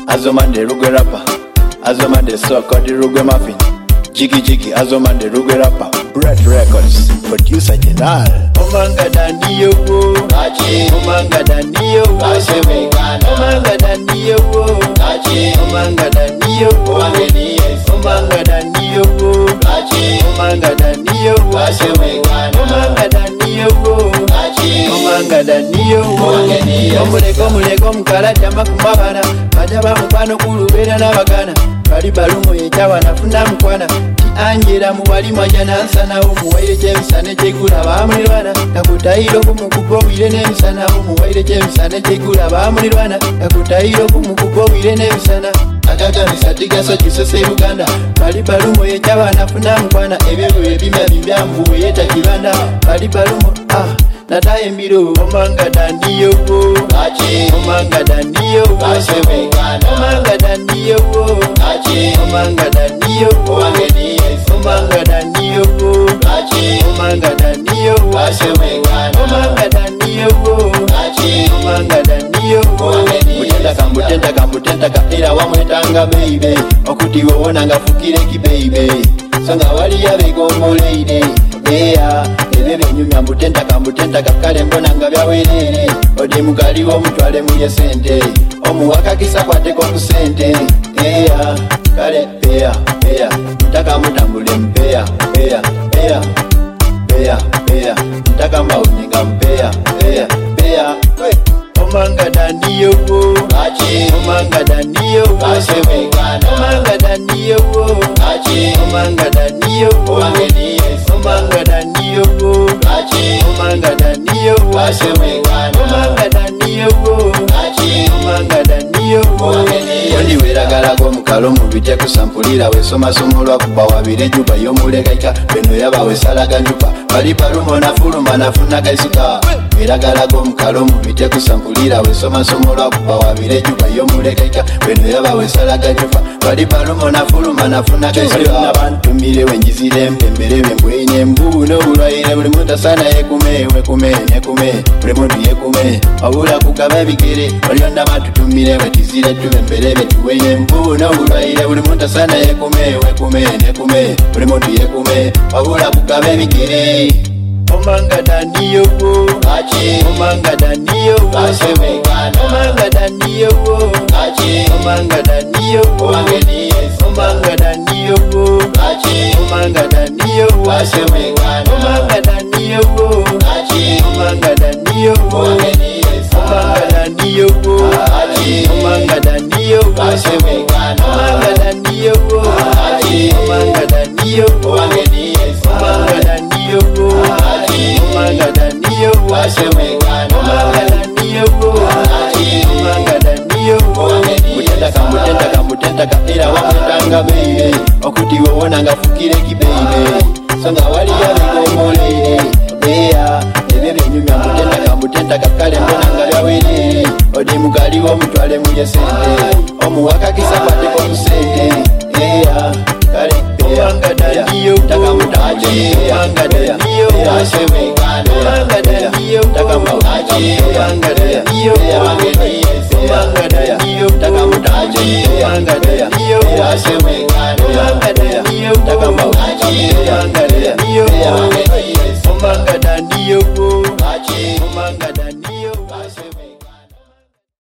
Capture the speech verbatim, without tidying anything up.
Azomande Rugwe rapper, Azomande so-called Rugwe muffin. Jiggy Jiggy, Azomande Rugwe rapper. Bread Records, producer general. Omanga Daniyo, Achi. Omanga Daniyo, Ashemekana. Omanga Daniyo, Achi. Omanga Daniyo, Wangenies. Omanga Daniyo, Achi. Omanga Daniyo, Ashemekana. Omanga Daniyo, Achi. Omanga Daniyo, Wangenies. Omuleko muleko mukalaja makumabana. Kajaba mupano kulubera n'abagana. Kali balumo yechawa nafuna mkwana. Angela muwali majana nsana umuwaire chemisane chekula bamulirwana nakutayiro kumukupo wile nemisana umuwaire chemisane chekula bamulirwana nakutayiro kumukupo wile nemisana atata misatiga so kisose Uganda bali balumo yechawa nafuna mkwana ebyo ebimya bibyambu yeta kibanda bali balumo ah nataye mbiro omanga Daniyo achi omanga Daniyo ashemekana omanga Daniyo achi omanga Daniyo wangeni omanga Daniyo achi omanga Daniyo ashemekana omanga Daniyo achi omanga Daniyo mutenda kambutenda kambutenda kaera wamwetanga baby okuti wona ngafukire ki baby sanga wali yabegongoleire yeah ebebe nyumya mbutenda kambutenda kakale mbona nga byawerere odi mugali wo mutwale muye sente omuwakakisa kwateko ku sente yeah kale peya peya mtaka mutambule mpeya peya peya peya peya mtaka mauninga mpeya peya peya omanga Daniyo achi omanga Daniyo ashemekana omanga Daniyo achi omanga Daniyo wangeni omanga Daniyo achi omanga Daniyo ashemekana omanga Daniyo achi omanga Daniyo wangeni oli weragala go mukalo mubite kusampulira we soma somo lwa kuba wabire juba yomulegaika beno yabawe salaga njupa bali parumo na fuluma nafuna kaisuka weragala go mukalo mubite kusampulira we soma somo lwa kuba wabire juba yomulegaika beno yabawe salaga njupa bali parumo na fuluma nafuna kaisuka nabantumire wenjizire mpembere bembwenye mbuno bulwaire buli muntu sana yekume wekume nekume buli muntu yekume abula kugaba bigere balionda batutumire batizire tubembere betuwenye mbuno bulwaire buli muntu sana yekume wekume nekume buli muntu yekume abula kugaba bigere omanga Daniyo achi omanga Daniyo ashemekana omanga Daniyo achi omanga Daniyo wangeni omanga Daniyo achi omanga Daniyo ashemekana omanga Daniyo achi omanga Daniyo wangeni omanga Daniyo achi omanga Daniyo ashemekana omanga Daniyo achi omanga Daniyo wangeni omanga Daniyo omanga Daniyo ashemekana omanga Daniyo achi omanga Daniyo mutenda kambutenda kambutenda kaera wamwetanga baby okuti wona ngafukire ki baby sanga wali yabegongoleire yeah ebebe nyumya mutenda kambutenda kakale mbona nga byawerere odi mugali wo mutwale muye sente omuwakakisa kwateko ku sente yeah kale omanga Daniyo takamutaje omanga Daniyo ashemekana omanga Daniyo takamutaje omanga Daniyo wangeni omanga Daniyo takamutaje omanga